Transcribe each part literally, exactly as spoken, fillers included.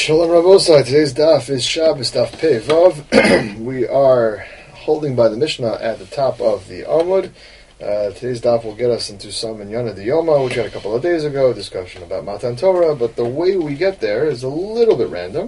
Shalom Rabosai. Today's daf is Shabbos daf Pei Vav. We are holding by the Mishnah at the top of the Amud. Uh, today's daf will get us into some Inyana Diyoma, which we had a couple of days ago, a discussion about Matan Torah, but the way we get there is a little bit random.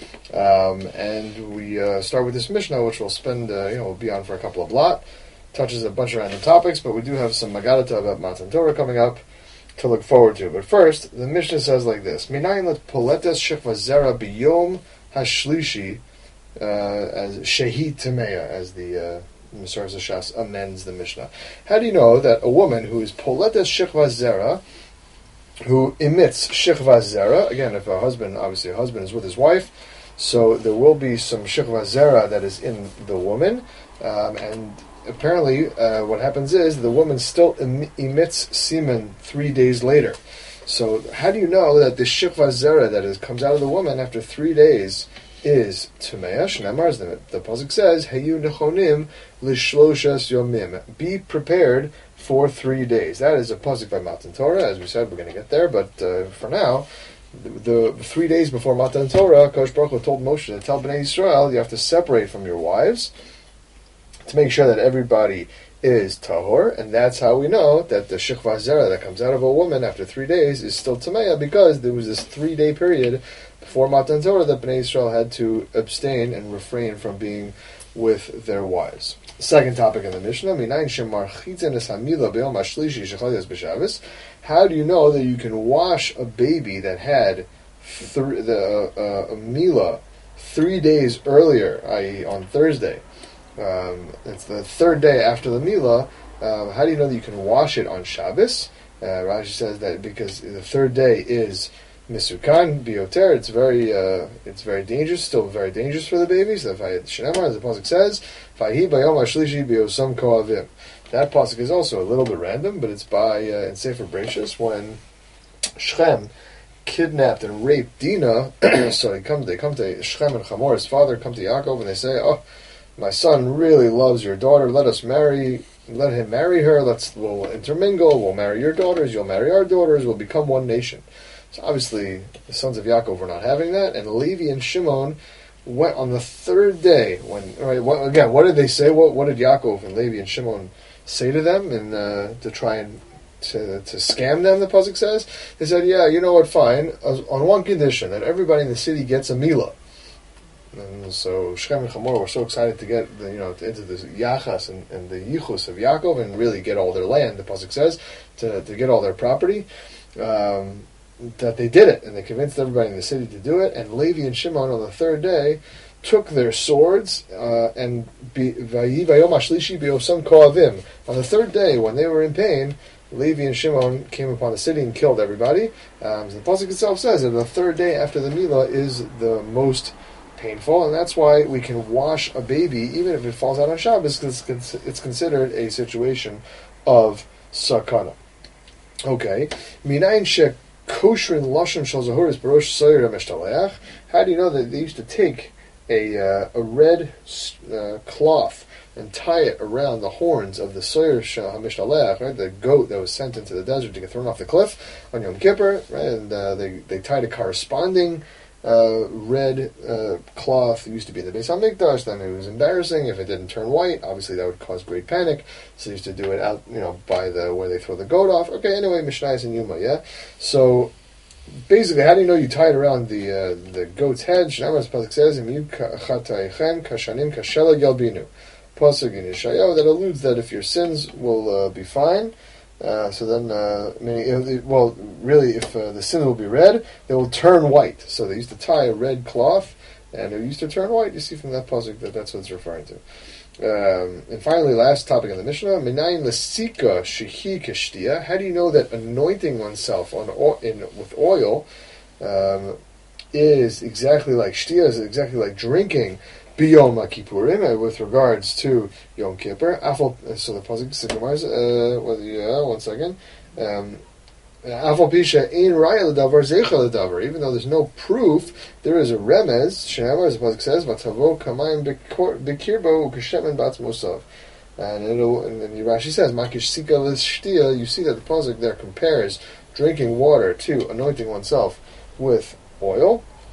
Um, and we uh, start with this Mishnah, which we'll spend, uh, you know, we'll be on for a couple of blot. Touches a bunch of random topics, but we do have some Magadata about Matan Torah coming up to look forward to. But first, the Mishnah says like this: Minayin let poletes shechva zera biyom hashlishi, uh, as shehi tameya, as the uh, Mesorah Shas amends the Mishnah. How do you know that a woman who is poletes shechva zera, who emits shechva zera, again, if a husband, obviously a husband is with his wife, so there will be some shechva zera that is in the woman, um, and apparently, uh, what happens is the woman still em- emits semen three days later. So, how do you know that the shechva zera that is comes out of the woman after three days is tumeya? Shneimar, the, the pasuk says, "Heyu nechonim lishloshas yomim." Be prepared for three days. That is a pasuk by Matan Torah. As we said, we're going to get there, but uh, for now, the, the three days before Matan Torah, Kosh Baruch Hu told Moshe to tell Bnei Yisrael, you have to separate from your wives to make sure that everybody is tahor, and that's how we know that the shechva zera that comes out of a woman after three days is still tameya, because there was this three-day period before Matan Torah that Bnei Yisrael had to abstain and refrain from being with their wives. Second topic in the Mishnah: Minayin shemar chitzen es hamila be'yom hashlishi shechalias b'Shabbos. How do you know that you can wash a baby that had th- the uh, uh, mila three days earlier, that is, on Thursday? Um, it's the third day after the Mila. Um, how do you know that you can wash it on Shabbos? Uh, Rashi says that because the third day is Misukan, Bioter, it's very uh, it's very dangerous, still very dangerous for the baby. So if I Shneimar, as the pasuk says, Vahi bayom hashlishi biosam koavim. That pasuk is also a little bit random, but it's by uh, in Sefer Bereshis when Shechem kidnapped and raped Dinah. So they come, they come to Shechem and Hamor, his father, come to Yaakov, and they say, "Oh, my son really loves your daughter. Let us marry. Let him marry her. Let's we'll intermingle. We'll marry your daughters. You'll marry our daughters. We'll become one nation." So obviously, the sons of Yaakov were not having that, and Levi and Shimon went on the third day. When right, what, again, what did they say? What what did Yaakov and Levi and Shimon say to them, and uh, to try and to to scam them? The pasuk says they said, "Yeah, you know what? Fine, on one condition, that everybody in the city gets a milah." And so Shechem and Hamor were so excited to get the, you know into the yachas and, and the yichus of Yaakov and really get all their land. The pasuk says to to get all their property, um, that they did it, and they convinced everybody in the city to do it. And Levi and Shimon on the third day took their swords uh, and vayi vayom hashlishi biosam koavim. On the third day, when they were in pain, Levi and Shimon came upon the city and killed everybody. Um, so the pasuk itself says that the third day after the milah is the most painful, and that's why we can wash a baby even if it falls out on Shabbos, because it's considered a situation of sakana. Okay, minayin she koshrin lashon shel zahuris barosh soyer mishtaleach. How do you know that they used to take a uh, a red uh, cloth and tie it around the horns of the soyer shel mishtaleach, right, the goat that was sent into the desert to get thrown off the cliff on Yom Kippur, right, and uh, they they tied a corresponding Uh, red uh, cloth. It used to be in the Beis Hamikdash. Then it was embarrassing if it didn't turn white. Obviously, that would cause great panic. So they used to do it out, you know, by the where they throw the goat off. Okay, anyway, Mishnayos and Yuma, yeah. So basically, how do you know you tie it around the uh, the goat's head? Shneimar pasuk says, "Im chatayichem kashanim kashela yalbinu." Pasuk in Yeshayahu that alludes that if your sins will uh, be fine. Uh, so then, uh, meaning, well, really, if uh, the sin will be red, they will turn white. So they used to tie a red cloth, and it used to turn white. You see from that pasuk that that's what it's referring to. Um, and finally, last topic in the Mishnah: Minayin lesika shehi keshtia. How do you know that anointing oneself on in with oil um, is exactly like shtia? Is exactly like drinking? Biyom Kippurim, uh, with regards to Yom Kippur. Afal, so the pasuk signifies. Uh, well, yeah, one second. Um, Afal pisha ein raya l'davar zeicha l'davar. Even though there's no proof, there is a remez. Shneimar, as the pasuk says, "Vatavo kamayim bekirbo ukeshemen batz mosav." And it'll, and then Rashi says, "Makish sika l'shtia." You see that the pasuk there compares drinking water to anointing oneself with oil.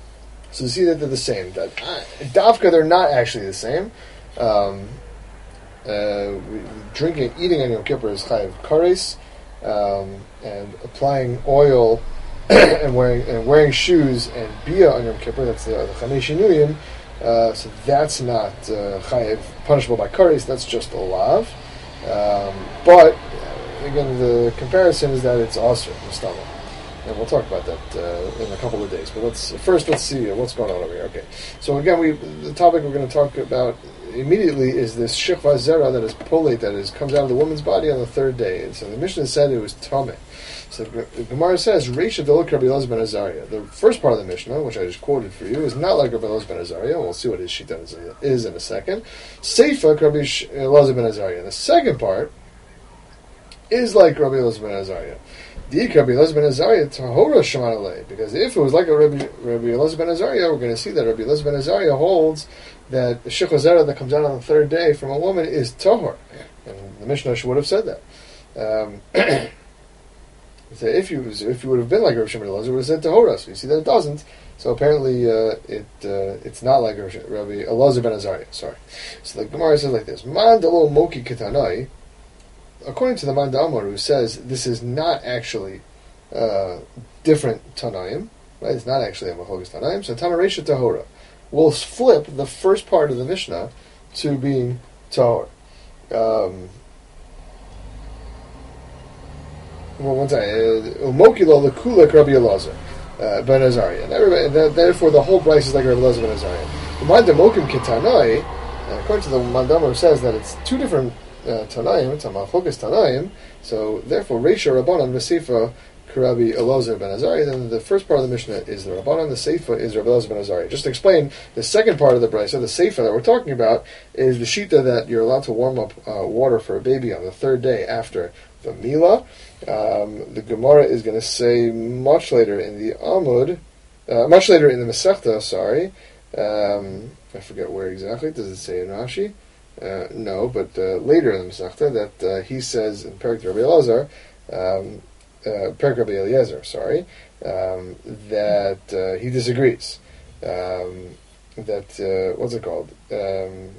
So you see that they're the same. That uh, Dafka, they're not actually the same. Um, uh, drinking, eating on Yom Kippur is chayav kares, um, and applying oil and wearing and wearing shoes and bia on Yom Kippur. That's the, the Chamei Shinuyim. Uh, so that's not uh, chayav, punishable by kares. That's just a lav. Um, but again, the comparison is that it's also mustama. And we'll talk about that uh, in a couple of days. But let's first let's see what's going on over here. Okay, so again, we the topic we're going to talk about immediately is this shechva zera that is polate, that is comes out of the woman's body on the third day. And so the Mishnah said it was tameh. So the Gemara says Reisha Dolok Rabbi Elazar ben Azariah. The first part of the Mishnah, which I just quoted for you, is not like Rabbi Elazar ben Azariah. We'll see what his shita is, is in a second. Seifa Rabbi Elazar ben Azariah. The second part is like Rabbi Elazar ben Azariah. Because if it was like a Rabbi, Rabbi Elazar ben Azariah, we're going to see that Rabbi Elazar ben Azariah holds that the shechva zera that comes out on the third day from a woman is tahor, and the Mishnah would have said that. Um, so if you if you would have been like Rabbi Shimon Elazar, it would have said tahora. So you see that it doesn't. So apparently uh, it uh, it's not like Rabbi Elazar ben Azariah. Sorry. So the Gemara says like this: Man delo moki ketanai. According to the Man Damar, who says this is not actually uh, different Tanaim, right? It's not actually a Machogas Tanaim. So Tamaresha Tahora. We'll flip the first part of the Mishnah to being Tahor. Um, well, one time, Umokilo Lekulek Rabbi Elazar ben Azariah. And everybody, therefore, the whole price is like Rabbi Elazar ben Azariah. The Man Damokim Ketanai, according to the Man Damar, who says that it's two different Uh, Tanaim, it's a Machogas Tanaim, so therefore Reisha Rabbanan V'Seifa Karabi Elazar ben Azariah. Then the first part of the Mishnah is the Rabbanan, the Seifa is Rabbi Elazar ben Azariah. Just to explain, the second part of the Brisa, the Seifa that we're talking about, is the Shita that you're allowed to warm up uh, water for a baby on the third day after the Milah. Um, the Gemara is going to say much later in the Amud, uh, much later in the Masechta, sorry, um, I forget where exactly, does it say in Rashi? Uh, no, but uh, later in the Masechta that uh, he says in Perik Rabbi Elazar, um, uh, Perik Rabbi Eliezer, sorry, um, that uh, he disagrees. Um, that uh, what's it called? Um,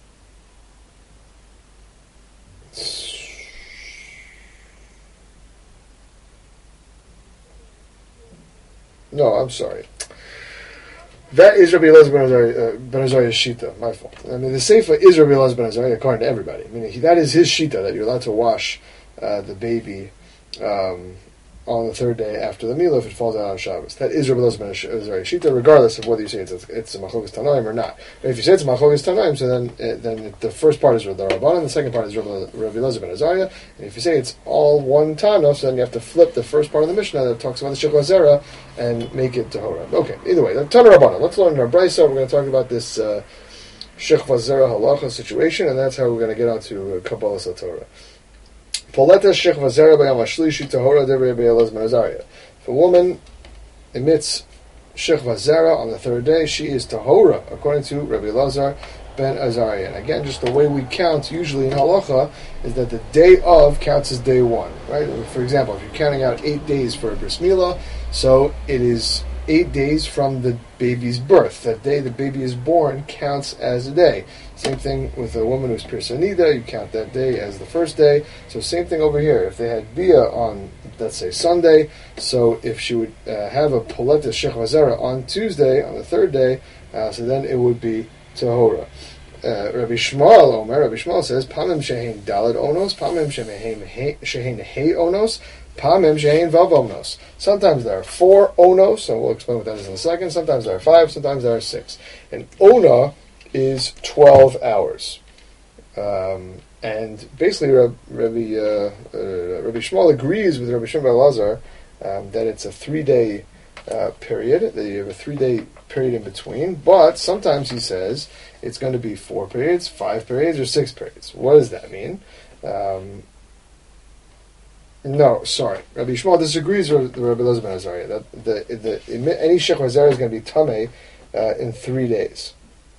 no, I'm sorry. That is Rabbi Elazar ben Azariah, uh, ben Azariah's shita. My fault. I mean, the Seifa is Rabbi Elazar ben Azariah according to everybody. I mean, he, that is his shita, that you're allowed to wash uh, the baby um, on the third day after the Milah if it falls out on Shabbos. That is Rabbi Elazar ben Azariah's shita, regardless of whether you say it's a, it's a Machogas Tanaim or not. But if you say it's a Machogas Tanaim, so then it, then it, the first part is the Rabbanan, the second part is Rabbi, Rabbi Elazar ben Azariah. And if you say it's all one Tana, so then you have to flip the first part of the Mishnah that talks about the shechva zera and make it Tahora. Okay, either way, the Tana Rabbanan. Let's learn in our Brisa. We're going to talk about this uh, shechva zera halacha situation, and that's how we're going to get on to uh, Kabbalah Satorah. Poleta shechva zera b'yam hashlishi tahora de Rabbi Elazar ben Azariah. If a woman emits shechva zera on the third day, she is tahora, according to Rabbi Elazar ben Azariah. And again, just the way we count usually in halacha is that the day of counts as day one, right? For example, if you're counting out eight days for a bris milah, so it is eight days from the baby's birth. That day the baby is born counts as a day. Same thing with a woman who's pirsanida, you count that day as the first day. So same thing over here. If they had bia on, let's say, Sunday, so if she would uh, have a poleta shechva zera on Tuesday, on the third day, uh, so then it would be tahora. Uh, Rabbi Shmuel Omer, Rabbi Shmuel says, Pamim shehein dalad onos, Pamim shehein hey onos, Pamim shehein vav onos. Sometimes there are four onos, and we'll explain what that is in a second. Sometimes there are five, sometimes there are six. And ona is twelve hours. Um, and basically, Rabbi, Rabbi, uh, uh, Rabbi Shmuel agrees with Rabbi Shimon ben Elazar um, that it's a three-day uh, period, that you have a three-day period in between, but sometimes he says it's going to be four periods, five periods, or six periods. What does that mean? Um, no, sorry. Rabbi Shmuel disagrees with Rabbi Elazar ben Azariah that the, the, any shechva zera is going to be tameh uh, in three days.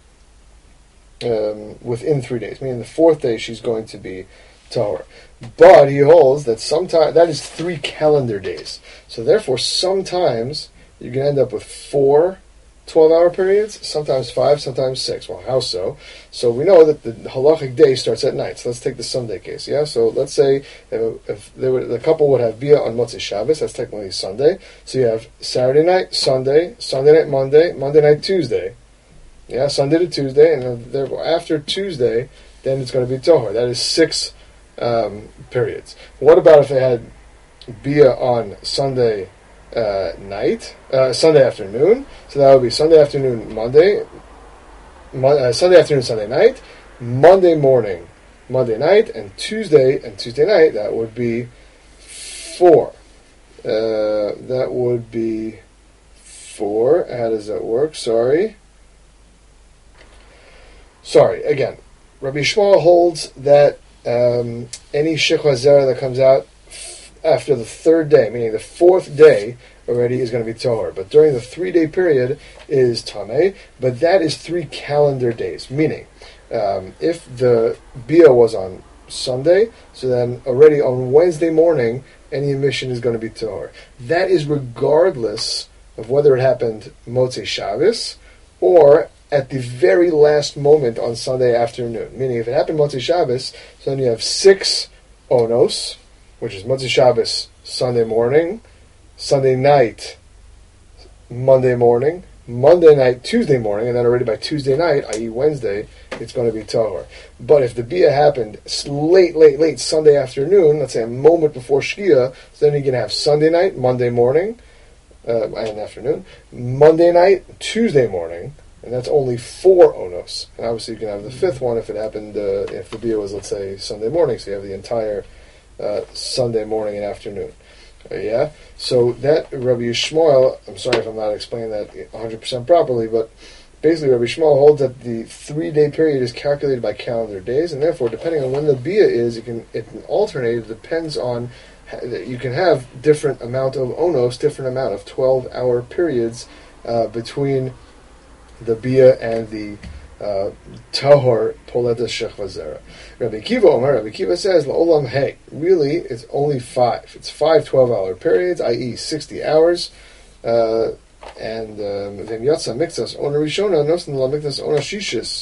Um, within three days, meaning the fourth day she's going to be tahor. But he holds that sometimes that is three calendar days. So therefore, sometimes you're going to end up with four twelve-hour periods, sometimes five, sometimes six. Well, how so? So we know that the halachic day starts at night. So let's take the Sunday case, yeah? So let's say if, if there were, the couple would have bia on Motzei Shabbos, that's technically Sunday. So you have Saturday night, Sunday, Sunday night, Monday, Monday night, Tuesday. Yeah, Sunday to Tuesday, and then therefore after Tuesday, then it's going to be Tohar. That is six um, periods. What about if they had bia on Sunday Uh, night, uh, Sunday afternoon, so that would be Sunday afternoon, Monday, Mo- uh, Sunday afternoon, Sunday night, Monday morning, Monday night, and Tuesday and Tuesday night. That would be four. Uh, that would be four. How does that work? Sorry. Sorry. Again, Rabbi Shmuel holds that um, any Shechwa Zera that comes out after the third day, meaning the fourth day, already is going to be Tohar. But during the three-day period is Tameh, but that is three calendar days. Meaning, um, if the Bia was on Sunday, so then already on Wednesday morning, any emission is going to be Tohar. That is regardless of whether it happened Motzei Shabbos or at the very last moment on Sunday afternoon. Meaning, if it happened Motzei Shabbos, so then you have six Onos, which is Motzei Shabbos, Sunday morning, Sunday night, Monday morning, Monday night, Tuesday morning, and then already by Tuesday night, that is. Wednesday, it's going to be Tohar. But if the Bia happened late, late, late Sunday afternoon, let's say a moment before Shkia, so then you can have Sunday night, Monday morning, uh, and afternoon, Monday night, Tuesday morning, and that's only four Onos. And obviously you can have the fifth one if it happened, uh, if the Bia was, let's say, Sunday morning, so you have the entire Uh, Sunday morning and afternoon. Uh, yeah? So that Rabbi Yishmael, I'm sorry if I'm not explaining that one hundred percent properly, but basically Rabbi Yishmael holds that the three-day period is calculated by calendar days, and therefore, depending on when the Bia is, it can, it can alternate. It depends on, you can have different amount of Onos, different amount of twelve-hour periods uh, between the Bia and the Uh, Tahor Poleta Shechva Zera. Rabbi Kiva Omer, Rabbi Kiva says, La'olam Hey, really, it's only five. It's five twelve-hour periods, that is sixty hours, uh, and Vem Yatsa Miktas Ona Rishona, Nosan La Miktas Ona Shishis.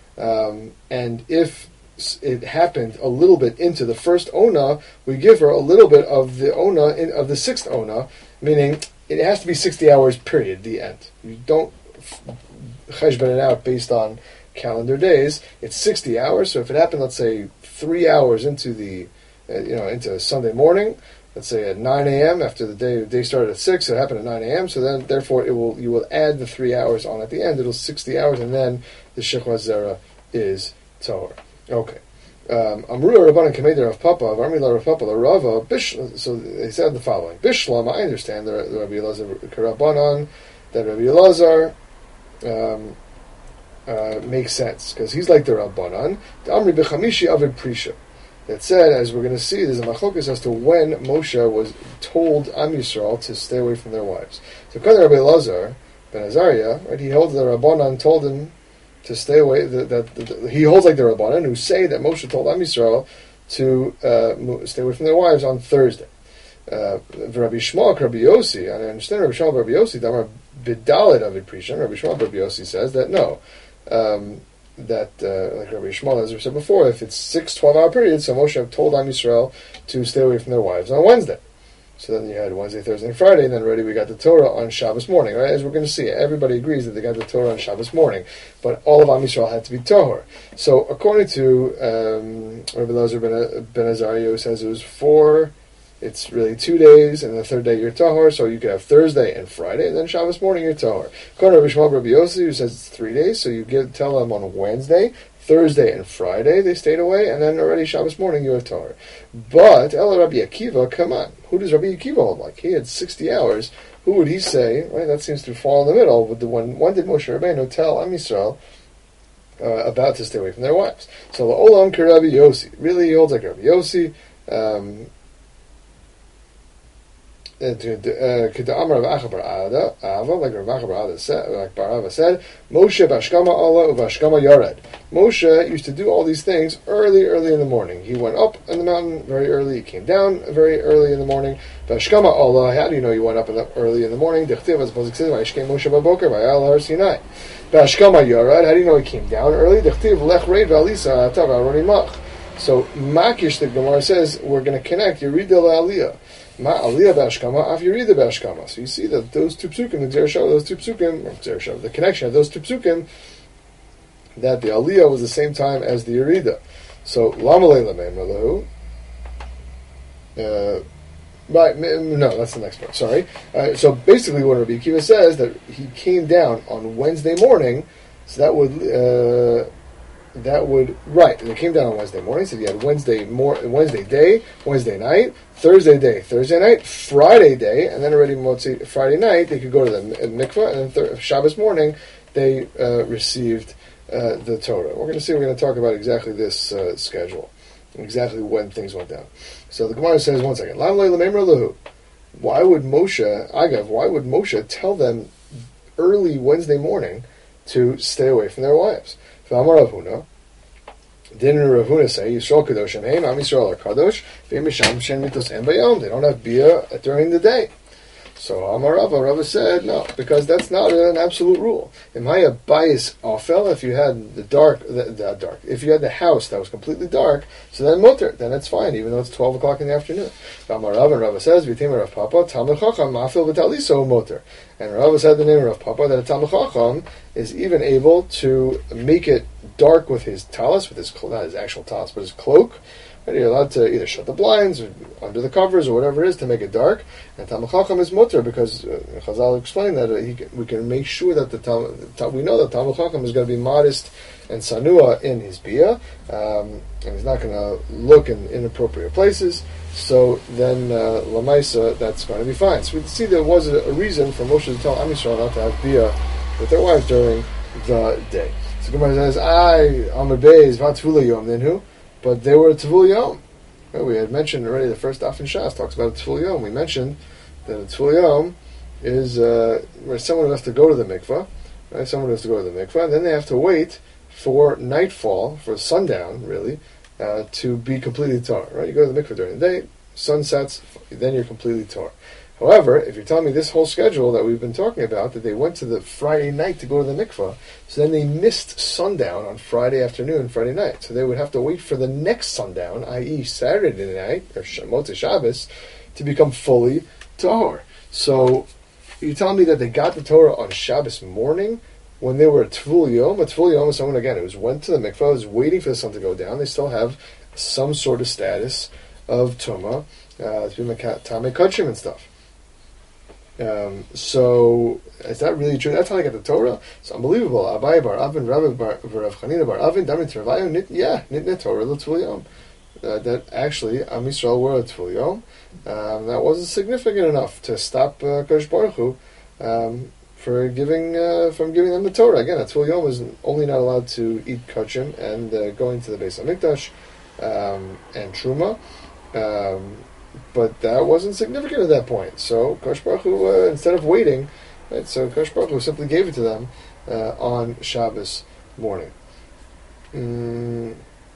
Um, and if it happened a little bit into the first Ona, we give her a little bit of the Ona, in, of the sixth Ona, meaning it has to be sixty hours, period, the end. You don't cheshbon it out based on calendar days. It's sixty hours. So if it happened, let's say three hours into the, uh, you know, into Sunday morning, let's say at nine a.m. after the day the day started at six, it happened at nine a.m. So then, therefore, it will you will add the three hours on at the end. It'll sixty hours, and then the Shechwa Zera is Tohar. Okay. Amru Rabbanan Kameder of Papa, of Armila Rav Papa, the Rava, Bish. So they said the following: Bishlam, I understand the Rabbi Elazar Karabanan, that Rabbi Elazar. Um, uh, makes sense because he's like the Rabbanan. The Amri Bechamishi Avid Prisha. That said, as we're going to see, there's a machlokas as to when Moshe was told Am Yisrael to stay away from their wives. So, according to Rabbi Elazar ben Azariah, right, he holds the Rabbanan told him to stay away. That, that, that he holds like the Rabbanan who say that Moshe told Am Yisrael to uh, stay away from their wives on Thursday. Uh, Rabbi Shmuel, Rabbi Yossi, and I understand Rabbi Shmuel, Rabbi Yossi, Damar B'Dalet Avid Prisha. Rabbi Shmuel, Rabbi Yossi says that no, um, that uh, like Rabbi Shmuel, as we said before, if it's six twelve-hour periods, so Moshe told Am Yisrael to stay away from their wives on Wednesday. So then you had Wednesday, Thursday, and Friday, and then already we got the Torah on Shabbos morning, right? As we're going to see, everybody agrees that they got the Torah on Shabbos morning, but all of Am Yisrael had to be Tohar. So according to um, Rabbi Elazar ben, ben Azariah, who says it was four. It's really two days, and the third day you're Tahor, so you could have Thursday and Friday, and then Shabbos morning you're Tahor. According to Rabbi Shmuel Rabbi Yossi, who says it's three days, so you give, tell them on Wednesday, Thursday, and Friday they stayed away, and then already Shabbos morning you have Tahor. But, Ela Rabbi Akiva, come on, who does Rabbi Akiva hold like? He had sixty hours. Who would he say, right, that seems to fall in the middle, with the one, when did Moshe Rabbeinu tell Am Yisrael uh, about to stay away from their wives? So, La'olam Ki Rabbi Yossi, really he holds like Rabbi Yossi, um... Kedamar of Acha bar Ada, Ava, like Rav Acha bar Ada said, like Bar Ava said, Moshe bashkama Allah uvashkama yared. Moshe used to do all these things early, early in the morning. He went up in the mountain very early. He came down very early in the morning. Bashkama Allah. How do you know you went up in the, early in the morning? Dechtiv as Moshe says, Vayishkem Moshe baboker vayal har Sinai. Bashkama yared. How do you know he came down early? Dechtiv lech reid v'alisa atav aroni mach. So Makish, the Gemara says, we're going to connect Yerida LaAliyah. Ma Aliyah Bashkama, Af Yerida Bashkama. So you see that those two psukim, the Xereshava, those two psukim, or Xereshava, the connection of those two psukim, that the Aliyah was the same time as the Yerida. So Lamalei Lameim Ralahu. Right, no, that's the next part, sorry. Uh, so basically what Rabbi Akiva says, that he came down on Wednesday morning, so that would... Uh, That would right. They came down on Wednesday morning, so you had Wednesday mor- Wednesday day, Wednesday night, Thursday day, Thursday night, Friday day, and then already Motzi, Friday night they could go to the mikvah, and then th- Shabbos morning they uh, received uh, the Torah. We're going to see. We're going to talk about exactly this uh, schedule, exactly when things went down. So the Gemara says, one second. Why would Moshe, Agav? Why would Moshe tell them early Wednesday morning to stay away from their wives? Amar Rav Huna, didn't Rav Huna say Yisrael Kadoshim Heim, Am Yisrael are Kadosh, V'Misham Shen Mitos Em Bayom? They don't have bia during the day. So Amar Rava, Rava said no, because that's not an absolute rule. Imhaya Bayis Afel, if you had the dark, the, the dark, if you had the house that was completely dark, so then mutter, then it's fine, even though it's twelve o'clock in the afternoon. Amar Rava, and Rava says, V'Timer Rav Papa, Talmud Chacham Mafil V'Taliso mutter. And Rava said the name of Rav Papa that a Talmud Chacham is even able to make it dark with his talis, with his not his actual talis, but his cloak. And you're allowed to either shut the blinds or under the covers or whatever it is to make it dark. And Talmud Chacham is mutter because uh, Chazal explained that uh, he can, we can make sure that the Talmud, we know that Talmud Chacham is going to be modest and sanua in his bia, um, and he's not going to look in inappropriate places. So then, uh, Lamaisa, that's going to be fine. So we see there was a, a reason for Moshe to tell Am Yisrael not to have bia with their wives during the day. So Gemara says, "I Amar Beis Vatvula Yom Ninhu." But they were a Tvul Yom. Well, we had mentioned already the first Daf in Shas talks about a Tvul Yom. We mentioned that a Tvul Yom is uh, where someone has to go to the mikvah, right? Someone has to go to the mikvah, and then they have to wait for nightfall, for sundown, really, uh, to be completely tar. Right? You go to the mikvah during the day, sun sets, then you're completely tar. However, if you're telling me this whole schedule that we've been talking about, that they went to the Friday night to go to the mikvah, so then they missed sundown on Friday afternoon, Friday night. So they would have to wait for the next sundown, that is. Saturday night, or Motzei Shabbos, to become fully tahor. So you're telling me that they got the Torah on Shabbos morning when they were a Tvul Yom? A Tvul Yom is someone, again, who went to the mikvah, was waiting for the sun to go down. They still have some sort of status of Tumah, uh, to be Tamei Kodshim and stuff. Um, so is that really true? That's how they got the Torah. It's unbelievable. Abai bar Avin, Rav bar Rav Chanina bar Avin, Damit Travayu, Nit yeah, Nitne Torah l'Tvul Yom. That actually Am Yisrael were a Tvul Yom. Um, that wasn't significant enough to stop uh, Kodesh Baruch Hu um, for giving uh, from giving them the Torah. Again, a Tvul Yom is only not allowed to eat kachim and uh, going to the Beis Hamikdash um, and Truma. Um, But that wasn't significant at that point. So Kodesh Baruch Hu, uh, instead of waiting, right, so Kodesh Baruch Hu simply gave it to them uh, on Shabbos morning. Mm.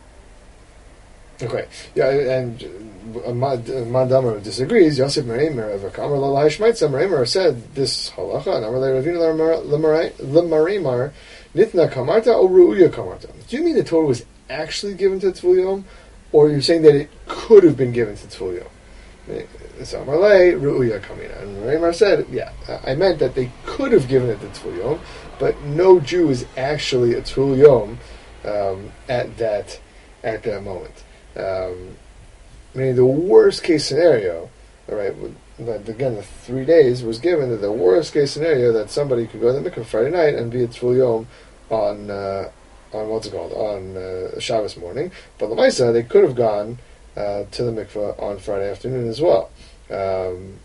Okay, yeah, and uh, Mandamar disagrees. Yosef Mereimer of Akamer Lalai Shmaitza Mereimer said this halacha. Namar Ravina Lemareimar Nitna Kamarta or Ruuya Kamarta. Do you mean the Torah was actually given to Tvul Yom, or you're saying that it could have been given to Tvul Yom? So Amarle, Ru'uya Kamina. And Raymar said, yeah, I meant that they could have given it to Tvul Yom, but no Jew is actually a Tvul Yom um, at that at that moment. Um, meaning the worst case scenario, all right, but again, the three days was given to the worst case scenario that somebody could go to the mikvah Friday night and be a Tvul Yom on, uh, on what's it called, on uh, Shabbos morning. But Lamaisa, they could have gone Uh, to the mikvah on Friday afternoon as well. Um,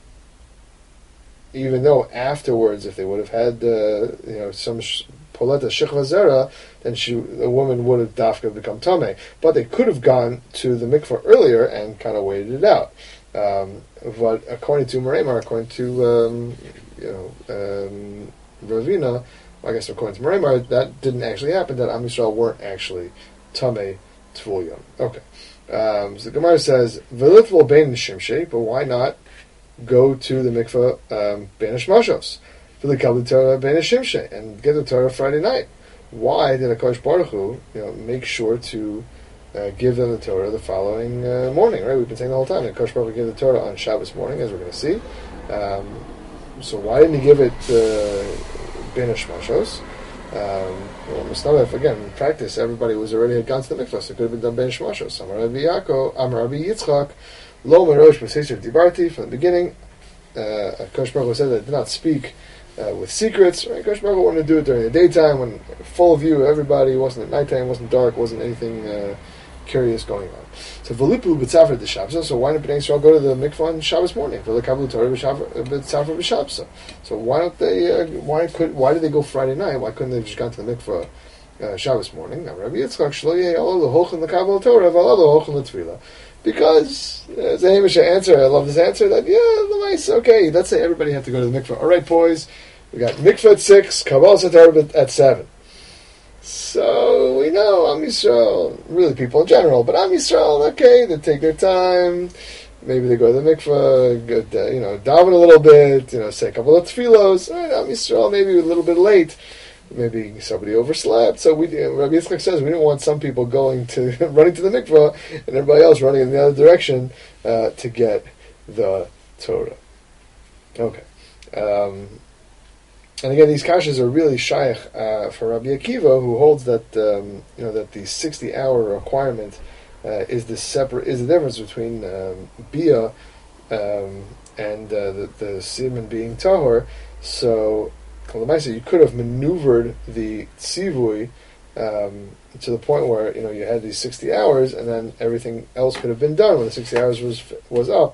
even though afterwards, if they would have had uh, you know some sh- poleta shechva zera, then she, the woman would have dafka become tameh. But they could have gone to the mikvah earlier and kind of waited it out. Um, but according to Meremar, according to um, you know um, Ravina, I guess according to Meremar, that didn't actually happen. That Am Yisrael weren't actually Tamei Tvul Yom. Okay. Um, so the Gemara says, "V'litvul bein shimshei," but why not go to the mikveh um, bein shmashos, v'likabel Torah bein shimshei, and get the Torah Friday night? Why did HaKadosh Baruch Hu, you know, make sure to uh, give them the Torah the following uh, morning? Right, we've been saying the whole time that HaKadosh Baruch Hu gave the Torah on Shabbos morning, as we're going to see. Um, so why didn't he give it uh, bein shmashos? Um, well, again, in practice, everybody was already had gone to the mikvah, so it could have been done ben shmashos. Amar Rabbi Yaakov, Amar Rabbi Yitzchak, Lo Merosh B'Seisher Dibarti. From the beginning, uh, Kosh Baruch Hu said that I did not speak uh, with secrets. Right? Kosh Baruch Hu wanted to do it during the daytime, when full view of everybody. It wasn't at nighttime, wasn't dark, wasn't anything uh, curious going on. So V'lipu B'Tzafra D'Shabsa. So why did Bnei Yisrael go to the mikvah on Shabbos morning? V'Lekablu Torah B'Tzafra B'Shabsa. So why don't they? Uh, why could? Why did they go Friday night? Why couldn't they have just gone to the mikvah uh, Shabbos morning? Now Rabbi Yitzchak Shlo Yeh Olo L'Hochin L'Kabel Torah V'Alo L'Hochin L'Tefila. Because as a Hamish answer, I love this answer. That yeah, the nice. Okay, let's say everybody had to go to the mikvah. All right, boys, we got mikvah at six, Kabbalah Torah at seven. So we know Am Yisrael, really people in general, but Am Yisrael, okay, they take their time. Maybe they go to the mikvah, go, you know, daven a little bit, you know, say a couple of tefillos. Right, Am Yisrael maybe a little bit late. Maybe somebody overslept. So we, Rabbi Yitzchak says, we didn't want some people going to running to the mikvah and everybody else running in the other direction uh, to get the Torah. Okay. Um, And again, these kashas are really shaykh uh, for Rabbi Akiva, who holds that um, you know that the sixty-hour requirement uh, is the separate is the difference between um, bia um, and uh, the the semen being tahor. So, you could have maneuvered the tzivui um, to the point where you know you had these sixty hours, and then everything else could have been done when the sixty hours was was up.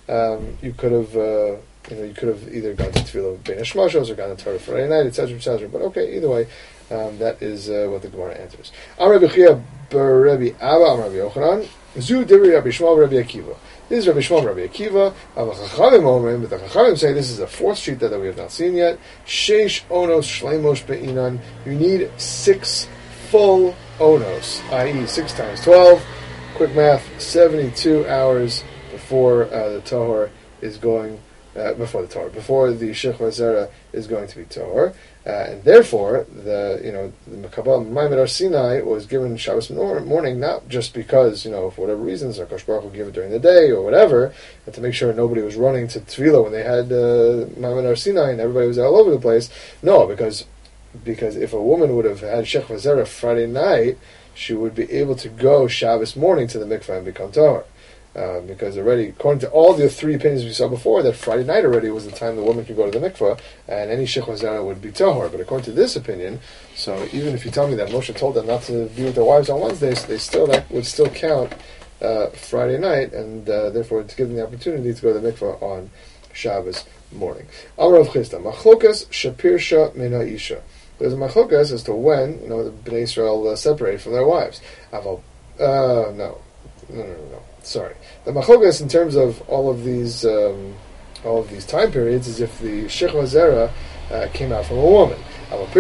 Um, you could have. Uh, You know, you could have either gone to Tefillah Bein Hashmashos or gone to Torah Friday night, et cetera, et cetera. But okay, either way, um, that is uh, what the Gemara answers. Am Rabbi Chia bar Rabbi Abba, Am Rabbi Yochanan, Zu Dibri Rabbi Shmuel Rabbi Akiva. This is Rabbi Shmuel Rabbi Akiva. Am Chachamim Omrim, but the Chachamim say this is a fourth sheet that we have not seen yet. Sheish Onos Shleimosh Be'inan. You need six full Onos, that is, six times twelve. Quick math: seventy-two hours before uh, the Tahor is going. Uh, before the Torah, before the Shechva Zera is going to be Torah, uh, and therefore the you know the Mekabal Maimed Ar Sinai was given Shabbos morning not just because you know for whatever reasons HaKadosh Baruch Hu gave it during the day or whatever, and to make sure nobody was running to Tefillah when they had uh, Maimed Ar Sinai and everybody was all over the place. No, because because if a woman would have had Shechva Zera Friday night, she would be able to go Shabbos morning to the mikvah and become Torah. Uh, because already, according to all the three opinions we saw before, that Friday night already was the time the woman could go to the mikvah, and any shechva zera would be tahor. But according to this opinion, so even if you tell me that Moshe told them not to be with their wives on Wednesdays, they still that would still count uh, Friday night, and uh, therefore to give them the opportunity to go to the mikvah on Shabbos morning. Amar Rav Chisda, machlokas shapirsha min ha'isha. There's a machlokas as to when you know the Bnei Israel uh, separated from their wives. Aval, uh, no, no, no, no. no. Sorry, the machlokas in terms of all of these, um, all of these time periods is if the shechva zera uh, came out from a woman. If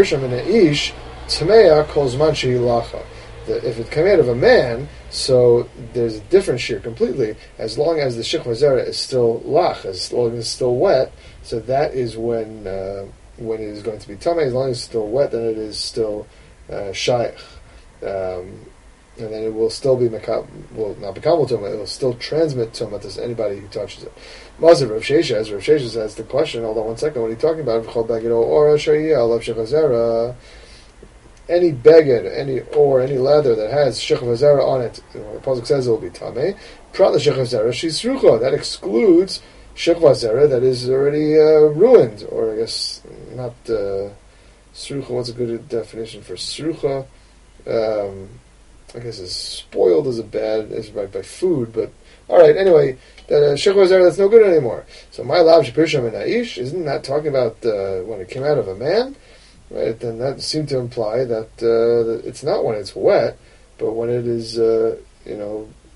it came out of a man, so there's a different shear completely. As long as the shechva zera is still lach, as long as it's still wet, so that is when uh, when it is going to be tamei. As long as it's still wet, then it is still uh, shaykh. Um, And then it will still be mekab, will not be kabel tumah. It will still transmit tumah to anybody who touches it. Mazer Rav Shesha, as Rav Shesha says the question. Hold on one second. What are you talking about? Any beged, any or any leather that has shechva zera on it, the pasuk says it will be tameh. Prat the shechva zera shisrucha. That excludes shechva zera that is already uh, ruined, or I guess not uh, srucha. What's a good definition for srucha? Um, I guess it's spoiled as a bad as by, by food, but all right. Anyway, the shechva zera that's no good anymore. So my lav shepirsham and aish, isn't that talking about uh, when it came out of a man? Right? Then that seemed to imply that, uh, that it's not when it's wet, but when it is uh, you know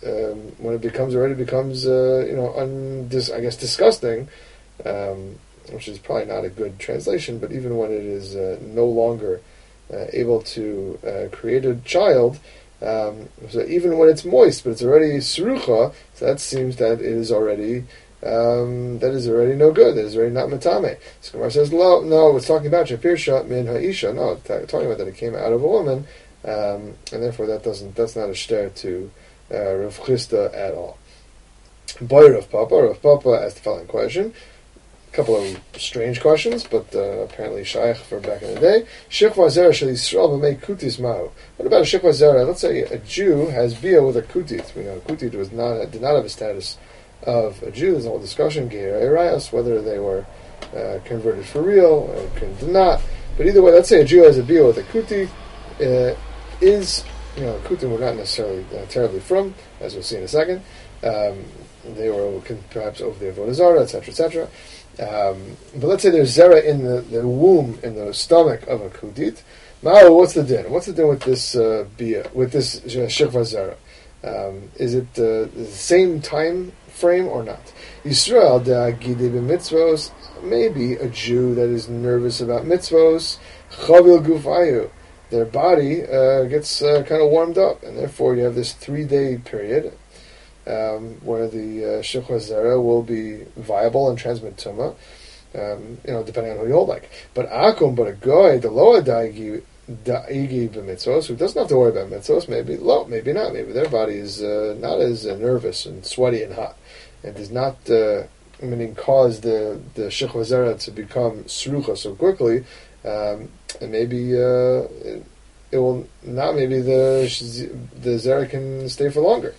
um, when it becomes already becomes uh, you know un, dis, I guess disgusting, um, which is probably not a good translation. But even when it is uh, no longer uh, able to uh, create a child, um, so even when it's moist, but it's already srucha, so that seems that it is already. Um, that is already no good. That is already not metame. So Gemara says, "No, no, it's talking about shapirsha min ha'isha." No, it's talking about that it came out of a woman, um, and therefore that doesn't. That's not a shter to uh, Rav Chisda at all. Boy, Rav Papa. Rav Papa asked the following question. A couple of strange questions, but uh, apparently shaykh for back in the day. Shikva zera shel Yisrael b'mei kutis ma'u. What about a shikva zera? Let's say a Jew has bia with a kutit. We know kutit was not did not have a status of a Jew. There's a whole discussion, whether they were uh, converted for real or did not. But either way, let's say a Jew has a bia with a kuti, uh, is, you know, kutim were not necessarily uh, terribly from, as we'll see in a second. Um, they were perhaps over the Avodah Zarah, et cetera, et cetera. Um, but let's say there's zera in the, the womb, in the stomach of a kutit. Now, what's the din? What's the din with this uh, bia, with this shikva zera? Um, is it uh, the same time frame or not? Yisrael da'agide b'mitzvos, maybe a Jew that is nervous about mitzvos, chavil gufayu, their body uh, gets uh, kind of warmed up, and therefore you have this three-day period um, where the uh, shikva zera will be viable and transmit tumah, um, you know, depending on who you hold like. But akum, but a goy, the loa da'agi da'igi b'mitzvos, who doesn't have to worry about mitzvos, maybe low, maybe not, maybe their body is uh, not as uh, nervous and sweaty and hot. It does not, uh, meaning cause the the shikva zera to become srucha so quickly, um, and maybe uh, it, it will not. Maybe the the zera can stay for longer.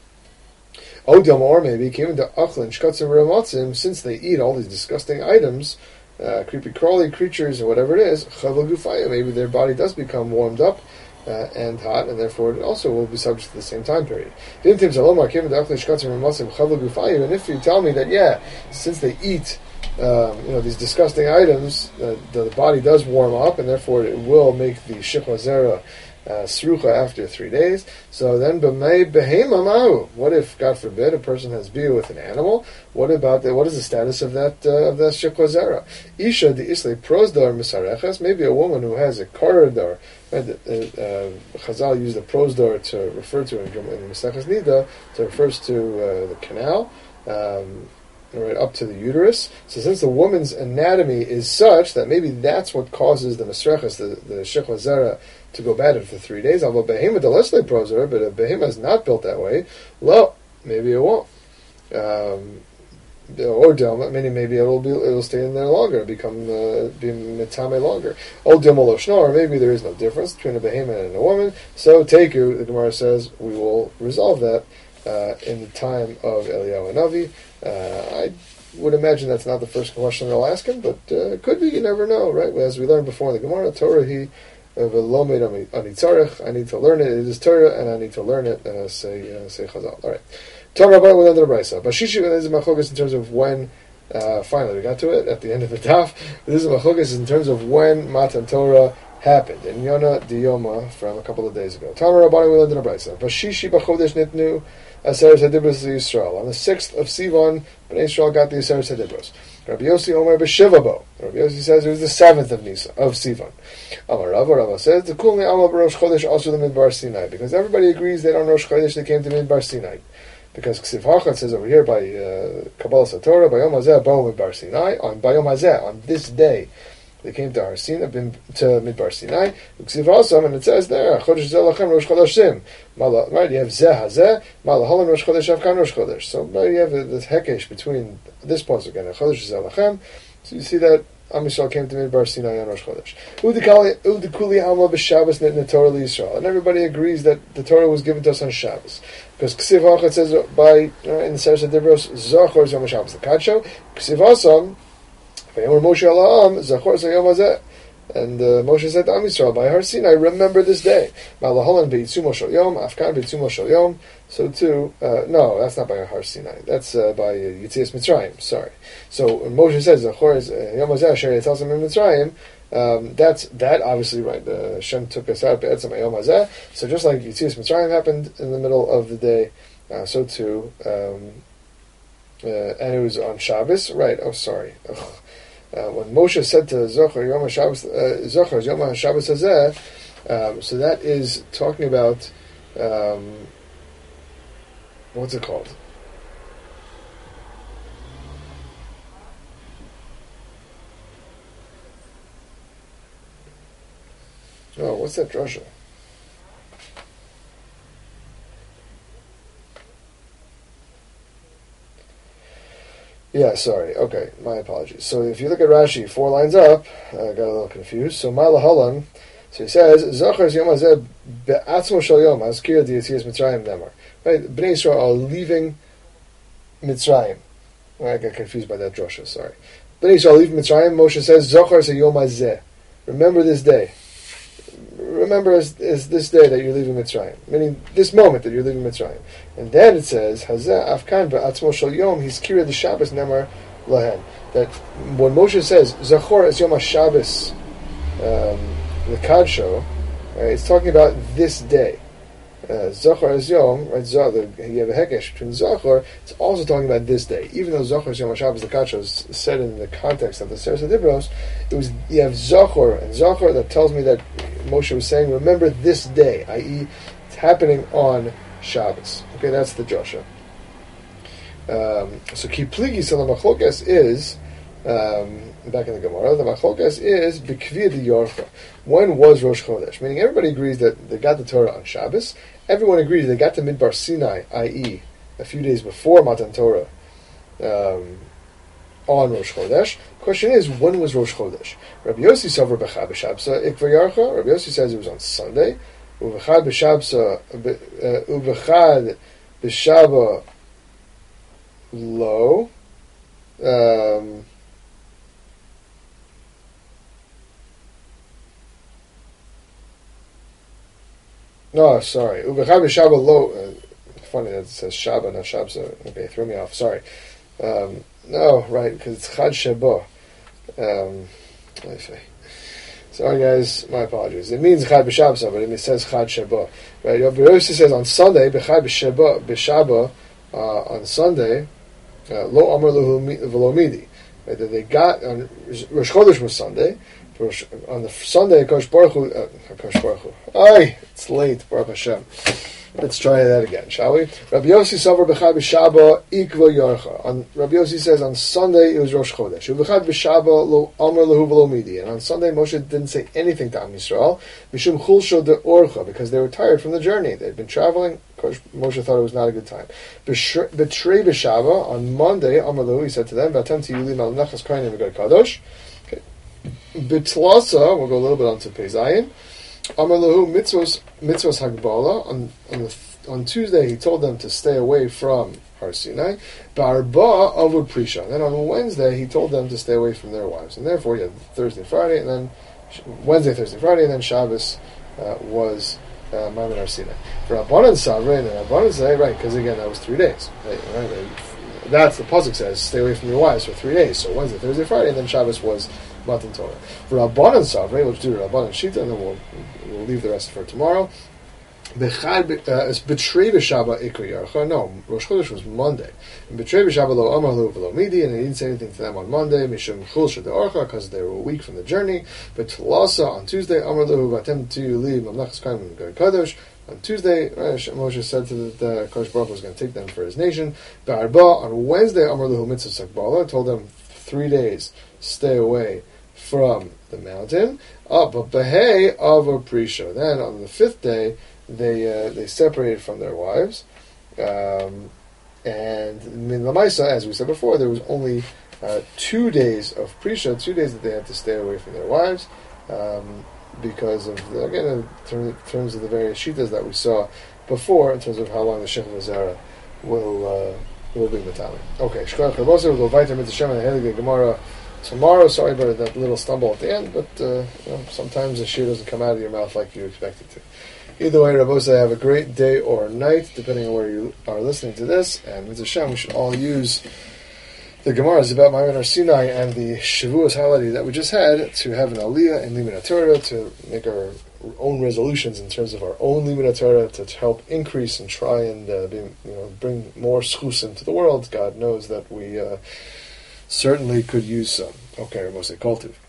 Odom, or maybe came into achlin shkatzim ramatzim, since they eat all these disgusting items, uh, creepy crawly creatures or whatever it is. Chavel gufaya, maybe their body does become warmed up. Uh, and hot, and therefore it also will be subject to the same time period. And if you tell me that, yeah, since they eat um, you know, these disgusting items, uh, the, the body does warm up, and therefore it will make the shikva zera uh, srucha after three days. So then, b'mei behema ma'u. What if, God forbid, a person has bia with an animal? What about the, what is the status of that uh, of that shikva zera? Isha di isle prosdar misareches. Maybe a woman who has a corridor. Right, uh, uh, Chazal used the prosdor to refer to in, in Maseches Nida, to refers to uh, the canal, um, right up to the uterus. So since the woman's anatomy is such that maybe that's what causes the Masreches, the, the shikva zera, to go bad after three days. Although behema delesle prosdor, but a behema is not built that way. Well, maybe it won't. Um, Or delma, meaning maybe it'll be it'll stay in there longer, become uh, be mitame longer. Or delma loshna, or maybe there is no difference between a behemoth and a woman. So teku, the Gemara says, we will resolve that uh, in the time of Eliyahu Hanavi. Uh, I would imagine that's not the first question they'll ask him, but uh, it could be. You never know, right? As we learned before in the Gemara, Torah he v'lomed anitzarech. I need to learn it. It is Torah, and I need to learn it. Uh, say uh, say Chazal. All right. Torah Rabbi will under the Brisa. Bashishi is a machogas in terms of when. Uh, finally, we got to it at the end of the daf. This is machogas in terms of when Matan Torah happened in Yona Diyoma from a couple of days ago. Torah Rabbi will under the Brisa. Bashishi b'chodesh nitnu aseres hadibros Yisrael. On the sixth of Sivan, Bnei Yisrael got the aseres hadibros. Rabbi Yossi Omer b'shivabo. Rabbi Yossi says it was the seventh of Nisa of Sivan. Amar Rava, Rava says the kulni amal b'Rosh Chodesh also the Midbar Sinai, because everybody agrees that on Rosh Chodesh they came to Midbar Sinai. Because Ksiv Hachan says over here by uh, Kabbalah Satorah, by Yom Hazeh, Bo Midbar Sinai, on by Yom Hazeh, on this day, they came to Har Sinai, to Midbar Sinai. Ksiv Hasam, and it says there, Chodesh Zeh Lachem Rosh Chodeshim. Right, you have Zeh Hazeh, Malahalan Rosh Chodesh, Avkan Rosh Chodesh. So you have this hekesh between this pasuk and Chodesh Zeh Lachem. So you see that Am Yisrael came to Midbar Sinai on Rosh Chodesh. Udikuli Alma b'Shabbos nitna Torah Yisrael, and everybody agrees that the Torah was given to us on Shabbos, because Ksiv Hachat says by uh, in the Seres HaDibros Zachor Yom Shabbos the Kadsho. Ksiv Hasam Vayomer Moshe Ala'am Zachor Yom Hazeh, and uh, Moshe said to Am Yisrael by Har Sinai, remember this day. Malahalan beitzumo shel Yom, Afkan beitzumo shel Yom. So too, uh, no, that's not by Har Sinai. That's uh, by uh, Yitzias Mitzrayim. Sorry. So when Moshe says Zachor Yom Hazeh Asher Yitzalsem in Mitzrayim, um, that's that obviously right. Uh, Hashem took us out be'etzem Yom Hazeh. So just like Yitzias Mitzrayim happened in the middle of the day, uh, so too, um, uh, and it was on Shabbos, right? Oh, sorry. Ugh. Uh, when Moshe said to Zochar Yom HaShabbos, uh, Zochar Yom HaShabbos Hazeh, um, so that is talking about um, what's it called? Oh, what's that drasha? Yeah, sorry. Okay, my apologies. So if you look at Rashi, four lines up, I got a little confused. So Malahalan, so he says, Zachar Yom Hazeh be'atzmo shel Yom Hazkir di'yetzias Mitzrayim Nemar. Right, Bnei Yisrael are leaving Mitzrayim. I got confused by that drasha. Sorry. Bnei Yisrael leaving Mitzrayim. Moshe says, Zachar Yom Hazeh. Remember this day. Remember as, as this day that you're leaving Mitzrayim, meaning this moment that you're leaving Mitzrayim. And then it says, Hazeh Afkan be'atzmo shel Yom Hizkira the Shabbos Nemar Lahen. That when Moshe says Zachor es Yom HaShabbos um, the Kadsho, right, it's talking about this day. Uh, Zachor es Yom, right? Zachor, you have a hekesh between Zachor. It's also talking about this day, even though Zachor es Yom HaShabbos the Kadsho is said in the context of the Seres Dibros. It was you have Zachor and Zachor that tells me that Moshe was saying, remember this day, that is, it's happening on Shabbos. Okay, that's the drasha. Um, so Kipligi, so the Machlokes is, um, back in the Gemara, the Machlokes is B'kviyah di Yorcha. When was Rosh Chodesh? Meaning everybody agrees that they got the Torah on Shabbos. Everyone agrees they got to Midbar Sinai, that is, a few days before Matan Torah, um, on Rosh Chodesh. Question is, when was Rosh Chodesh? Rabbi Yossi Sover b'chad b'shabsa ikva yarcha. Rabbi Yossi says it was on Sunday. Ubechad b'shabsa ubechad b'shaba lo. Um, no, sorry. Ubechad b'shaba lo. Uh, funny that it says Shaba, not Shabsa. Okay, threw me off. Sorry. Um, no, right, because it's Chad Sheba. Um, sorry, guys, my apologies. It means Chad B'Shabsa, but it says Chad Sheba. Right? Rabbi Yossi says on Sunday, B'Chad B'Sheba, B'Shaba, uh, on Sunday, uh, Lo Amar Luhu V'Lo Midi. Right? That they got on Rosh Chodesh was Sunday. On the Sunday, Kosh Baruch Hu, uh, Kosh Baruch Hu. Ay, it's late, Baruch Hashem. Let's try that again, shall we? Rabbi Yossi Savar B'chad B'Shaba Ikva Yarcha. On Rabbi Yossi says on Sunday it was Rosh Chodesh. B'chad B'Shaba Lo Amar Lehu V'Lo Midi. And on Sunday Moshe didn't say anything to Am Yisrael Mishum Chulsho De Orcha, because they were tired from the journey. They'd been traveling. Moshe thought it was not a good time. B'Trei B'Shaba on Monday Amar Lehu, he said to them, V'atem Tiyulim Al Nechas Kohanim V'Gad Kadosh. B'Tlasa, we'll go a little bit on to Pei Zayin. Amar Lahu mitzvos mitzvos Hagbala. On on, the, on Tuesday, he told them to stay away from Har Sinai. Ba'arba avud prisha. Then on Wednesday, he told them to stay away from their wives. And therefore, you had Thursday, Friday, and then Wednesday, Thursday, Friday, and then Shabbos uh, was uh, Maimon Har Sinai. For Rabbanan Savre, and then Rabbanan say, right, because again, that was three days. Right, right, that's the pasuk says, stay away from your wives for three days. So Wednesday, Thursday, Friday, and then Shabbos was Matan Torah. For Rabbanan Savre, let's do Rabbanan Shita, and then we'll we'll leave the rest for tomorrow. B'chad B'trei B'Shaba Ikra Yarcha. No, Rosh Chodesh was Monday. And B'trei B'Shaba Lo Amar Lo V'Lo Midi, and he didn't say anything to them on Monday. Mishum Chulsha De'Orcha, because they were a week from the journey. But Tlasa on Tuesday, Amar Lo V'atem Tiyulim Mamlechas Kohanim V'Gad Kadosh. On Tuesday, Moshe said to the, the Kosh Baruch was going to take them for his nation. Ba'arba on Wednesday, Amar Lahu Mitzvah Sakbala, told them three days stay away from the mountain. Oh, but Behei Avor Prisha. Then on the fifth day, they uh, they separated from their wives, um, and in Lamaisa, as we said before, there was only uh, two days of Prisha, two days that they had to stay away from their wives. Um, because of, the, again, in terms of the various shitas that we saw before, in terms of how long the Shechem Zara will uh, will be Matali. Okay, Shkoyach Rabosa, we'll go weiter mit the Shem and the Heilige Gemara tomorrow. Sorry about that little stumble at the end, but uh, you know, sometimes the shir doesn't come out of your mouth like you expect it to. Either way, Rabosa, have a great day or night, depending on where you are listening to this, and with the Shem, we should all use the Gemara is about Maimon Har Sinai and the Shavuos holiday that we just had to have an Aliyah in Limud Torah to make our own resolutions in terms of our own Limud Torah to help increase and try and uh, be, you know, bring more schus into the world. God knows that we uh, certainly could use some. Okay, Moshe Kultiv.